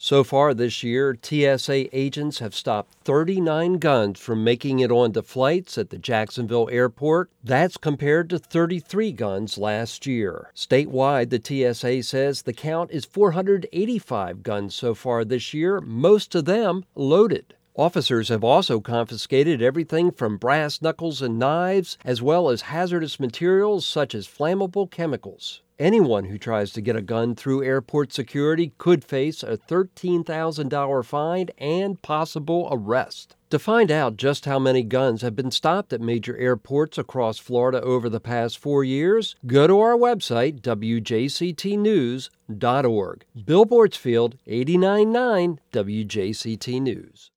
So far this year, TSA agents have stopped 39 guns from making it onto flights at the Jacksonville airport. That's compared to 33 guns last year. Statewide, the TSA says the count is 485 guns so far this year, most of them loaded. Officers have also confiscated everything from brass knuckles and knives, as well as hazardous materials such as flammable chemicals. Anyone who tries to get a gun through airport security could face a $13,000 fine and possible arrest. To find out just how many guns have been stopped at major airports across Florida over the past 4 years, go to our website, wjctnews.org. Bill Bortzfield, 89.9 WJCT News.